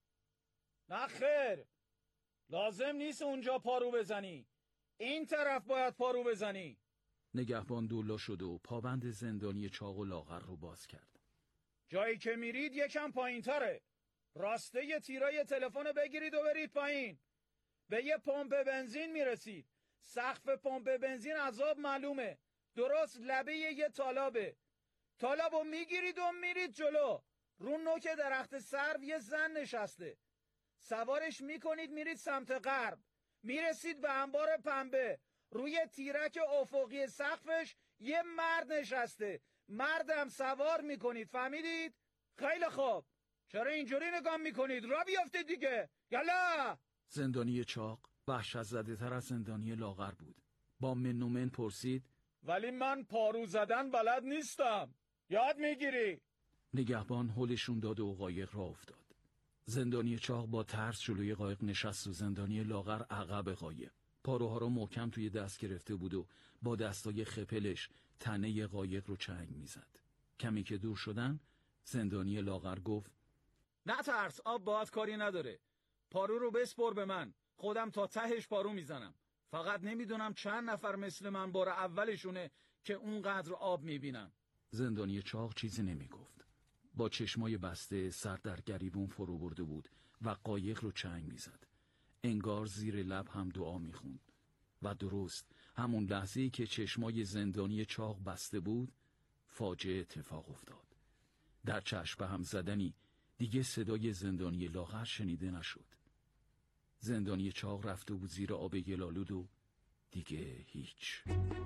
نه خیر، لازم نیست اونجا پارو بزنی. این طرف باید پارو بزنی. نگهبان دولا شد و پابند زندانی چاق و لاغر رو باز کرد. جایی که میرید یکم پایین تره. راسته یه تیرای تلفن بگیرید و برید پایین. به یه پمپ بنزین میرسید. سقف پمپ بنزین از آب معلومه. درست لبه یه تالابه. تالابو میگیرید و میرید جلو. رو نوک درخت سرو یه زن نشسته. سوارش میکنید میرید سمت غرب. میرسید به انبار پنبه. روی تیرک افقی سقفش یه مرد نشسته. مردم سوار میکنید، فهمیدید؟ خیلی خوب. چرا اینجوری نگاه میکنید؟ را بیافتید دیگه. یلا! زندانی چاق وحشت زده تر از زندانی لاغر بود. با من و من پرسید ولی من پارو زدن بلد نیستم. یاد میگیری؟ نگهبان هلشون داد و قایق را افتاد. زندانی چاق با ترس جلوی قایق نشست و زندانی لاغر عقب قایق. پاروها رو محکم توی دست گرفته بود و با دستای خپلش تنه قایق رو چنگ میزد. کمی که دور شدن زندانی لاغر گفت نه ترس، آب باهات کاری نداره. پارو رو بسپر به من، خودم تا تهش پارو میزنم. فقط نمیدونم چند نفر مثل من بار اولشونه که اونقدر آب میبینن. زندانی چاق چیزی نمیگفت. با چشمای بسته سر در گریبون فرو برده بود و قایق رو چنگ میزد. انگار زیر لب هم دعا میخوند. و درست همون لحظه‌ای که چشمای زندانی چاق بسته بود فاجعه اتفاق افتاد. در چشم به هم زدنی دیگه صدای زندانی لاغر شنیده نشد. زندانی چاق رفته بود زیر آب گلالود و دیگه هیچ.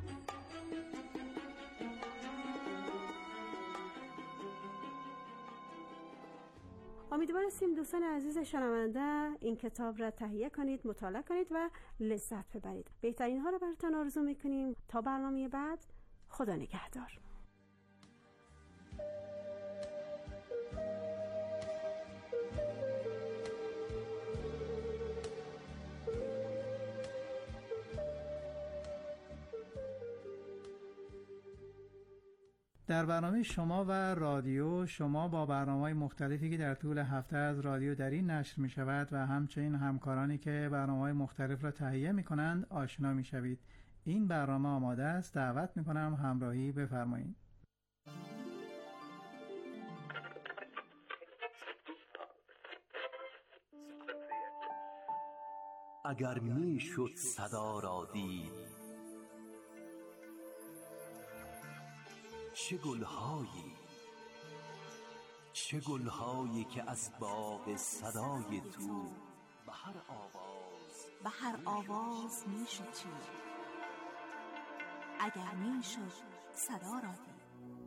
امیدوار هستیم دوستان عزیز شنونده این کتاب را تهیه کنید، مطالعه کنید و لذت ببرید. بهترین ها را براتون آرزو میکنیم. تا برنامه بعد، خدا نگهدار. در برنامه شما و رادیو شما با برنامه‌های مختلفی که در طول هفته از رادیو دری نشر می شود و همچنین همکارانی که برنامه‌های مختلف را تهیه می کنند آشنا می شوید. این برنامه آماده است. دعوت می کنم همراهی بفرمایید. اگر می شد صدا را دید، چه گلهایی چه گلهایی که از باغ صدای تو به هر آواز به هر آواز می شد چید. اگر می شد صدا را دید.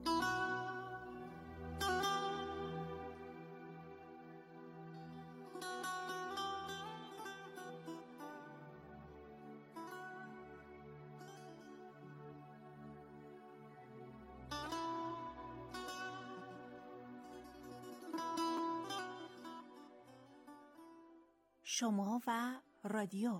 شما و رادیو.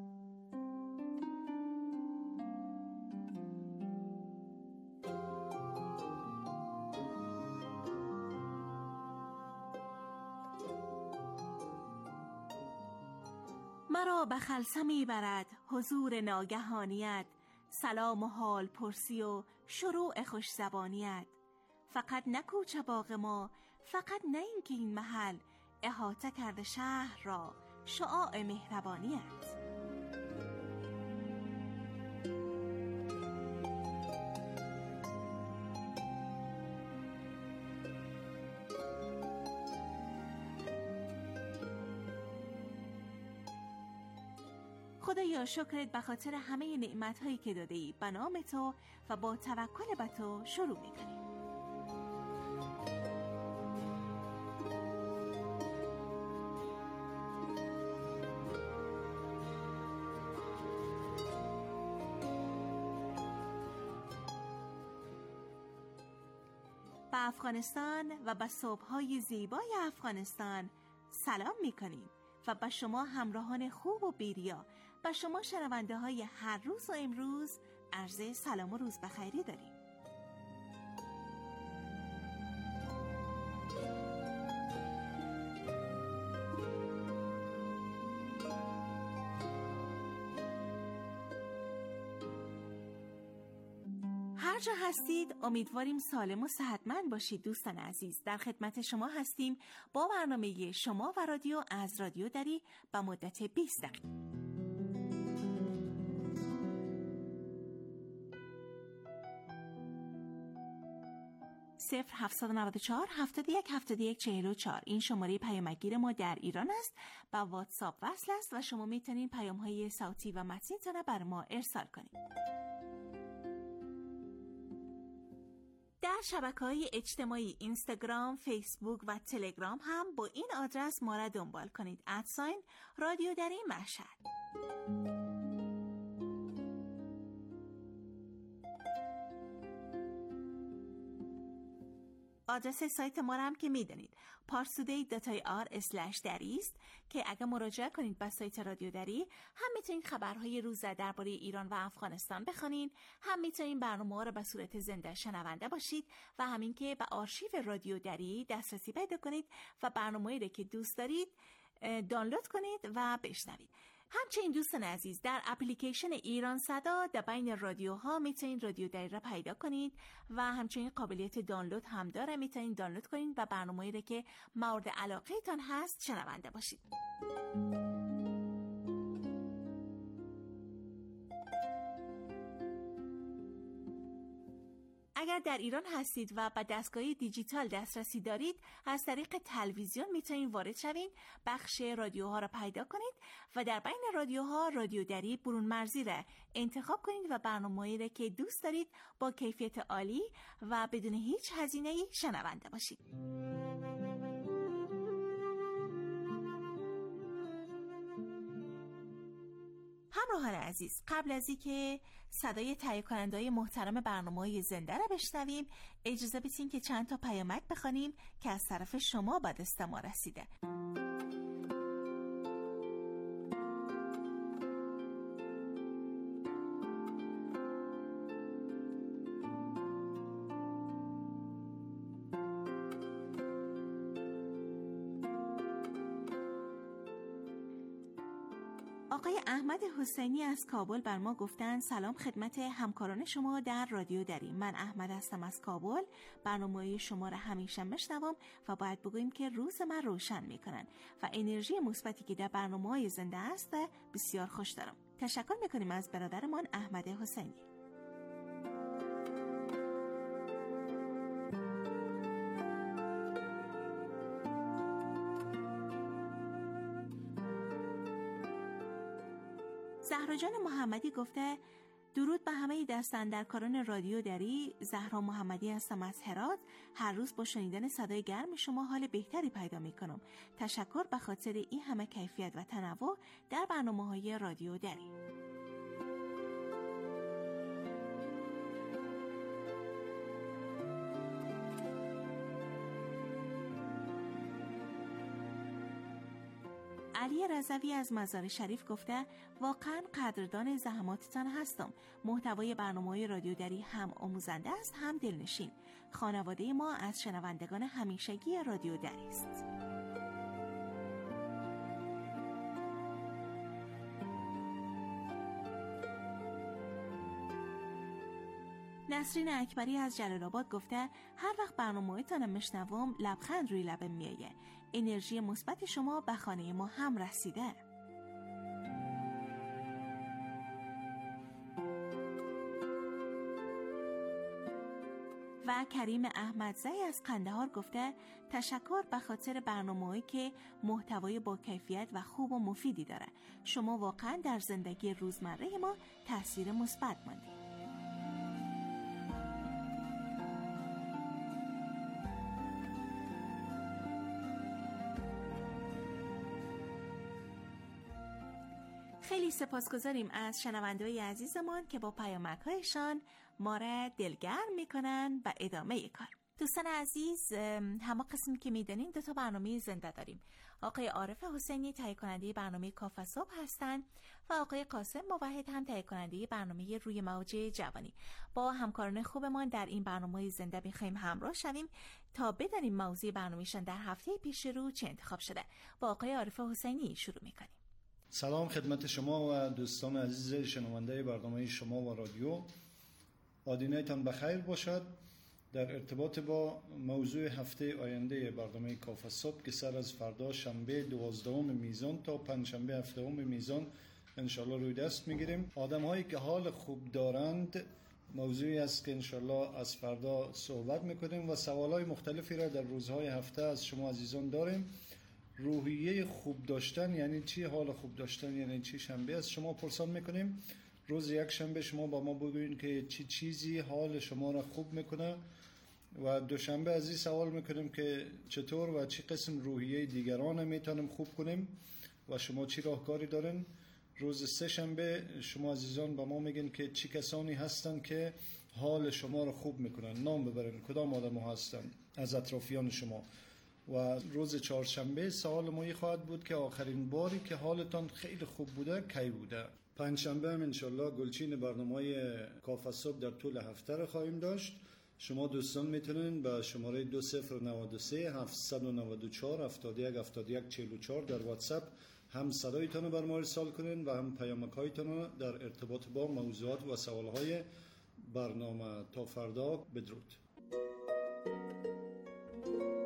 مرا به خلسه می برد حضور ناگهانیت، سلام و حال پرسی و شروع خوش زبانیت. فقط نکوچه باغ ما، فقط نه این که این محل احاطه کرده شهر را شعاع مهربانیت. خدایا شکرت به خاطر همه نعمت‌هایی که داده‌ای به نام تو و با توکل به تو شروع می‌کنیم. به افغانستان و به صبح‌های زیبای افغانستان سلام می‌کنیم و به شما همراهان خوب و بیریا، به شما شنونده های هر روز و امروز عرض سلام و روز بخیری داریم. هر جا هستید امیدواریم سالم و صحتمند باشید. دوستان عزیز، در خدمت شما هستیم با برنامه شما و رادیو از رادیو دری به مدت بیست دقیقه. صفر هفتصد و نود و چهار هفتاد و یک هفتاد و یک چهل و چهار این شماره پیامگیر ما در ایران است. با واتساپ وصل است و شما میتونید پیام‌های صوتی و متنیتون را بر ما ارسال کنید. در شبکه‌های اجتماعی اینستاگرام، فیسبوک و تلگرام هم با این آدرس ما را دنبال کنید. ادساین رادیو دری مشهد. آدرس سایت ما رو هم که میدونید پارسودی دات آی آر اسلش دری است که اگر مراجعه کنید به سایت رادیو دری هم میتونید خبرهای روز درباره ایران و افغانستان بخونید، هم میتونید برنامه‌ها رو به صورت زنده شنونده باشید و همین که به آرشیو رادیو دری دسترسی پیدا کنید و برنامه‌ای رو که دوست دارید دانلود کنید و بشنوید. همچنین دوستان عزیز در اپلیکیشن ایران صدا در بین رادیوها میتونید رادیو دری را پیدا کنید و همچنین قابلیت دانلود هم داره، میتونید دانلود کنید و برنامه‌ای را که مورد علاقه تان هست شنونده باشید. اگر در ایران هستید و به دستگاه دیجیتال دسترسی دارید، از طریق تلویزیون میتونید وارد شوید، بخش رادیوها را پیدا کنید و در بین رادیوها رادیو دری برون مرزی را انتخاب کنید و برنامه‌ای را که دوست دارید با کیفیت عالی و بدون هیچ هزینه‌ای شنونده باشید. همراهان عزیز، قبل از اینکه صدای تهیه کننده‌های محترم برنامه‌های زنده را بشنویم، اجازه بدین که چند تا پیامک بخوانیم که از طرف شما به دست ما رسیده. آقای احمد حسینی از کابل بر ما گفتن سلام خدمت همکاران شما در رادیو دری. من احمد هستم از کابل. برنامه شما را همیشه میشنوم و باید بگوییم که روز من روشن میکنن و انرژی مثبتی که در برنامه‌های زنده است بسیار خوش دارم. تشکر میکنیم از برادرمان احمد حسینی. زهرا جان محمدی گفته درود به همه دستاندرکاران رادیو دری. زهرا محمدی هستم از هرات. هر روز با شنیدن صدای گرم شما حال بهتری پیدا می کنم. تشکر به خاطر این همه کیفیت و تنوع در برنامه‌های رادیو دری. علی رضوی از مزار شریف گفته واقعا قدردان زحماتتان هستم. محتوای برنامه‌های رادیو دری هم آموزنده است هم دلنشین. خانواده ما از شنوندگان همیشگی رادیو دری است. نسرین اکبری از جلال آباد گفته هر وقت برنامه‌تان میشنوم لبخند روی لبم میایه. انرژی مثبت شما به خانه ما هم رسیده. و کریم احمدزی از قندهار گفته تشکر به خاطر برنامه‌ای که محتوای با کیفیت و خوب و مفیدی داره. شما واقعا در زندگی روزمره ما تاثیر مثبت ماندید. خیلی سپاسگزاریم از شنونده‌های عزیزمان که با پیامک‌هایشان ما را دلگرم می‌کنن و ادامه کار. دوستان عزیز، همه قسم که می‌دونین دو تا برنامه زنده داریم. آقای عارف حسینی تهیه کننده برنامه کاف صبح هستند و آقای قاسم موحد هم تهیه کننده برنامه روی موج جوانی. با همکاران خوبمان در این برنامه زنده می‌خوایم همراه شویم تا بدانیم موضوع برنامه‌شان در هفته پیش رو چه انتخاب شده. با آقای عارف حسینی شروع می‌کنیم. سلام خدمت شما و دوستان عزیز شنونده برنامه شما و رادیو. آدینه‌تان بخیر باشد. در ارتباط با موضوع هفته آینده برنامه کاف صبح که سر از فردا شنبه دوازدهم میزان تا پنجشنبه هفدهم میزان انشالله روی دست میگیریم. آدم هایی که حال خوب دارند موضوعی است که انشالله از فردا صحبت میکنیم و سوالای مختلفی را در روزهای هفته از شما عزیزان داریم. روحیه خوب داشتن یعنی چی؟ حال خوب داشتن یعنی چی؟ شنبه از شما پرسان میکنیم. روز یک شنبه شما با ما بگوین که چی چیزی حال شما را خوب میکنه و دوشنبه از این سوال میکنیم که چطور و چی قسم روحیه دیگران میتونیم خوب کنیم و شما چی راهکاری دارین. روز سه شنبه شما عزیزان با ما میگین که چی کسانی هستن که حال شما رو خوب میکنن، نام ببرن کدام آدم ها هستن از اطرافیان شما. و روز چهارشنبه سوال ما خواهد بود که آخرین باری که حالتان خیلی خوب بوده کی بوده. پنجشنبه هم انشالله گلچین برنامه کافه صبح در طول هفته رو خواهیم داشت. شما دوستان میتونین به شماره دو صفر نود و سه هفتصد و نود و چهار هفتاد و یک هفتاد و یک چهل و چهار در واتساپ هم صدایتان رو بر ما ارسال کنین و هم پیامک‌هایتان رو در ارتباط با موضوعات و سوالهای برنامه. تا فردا، بدرود.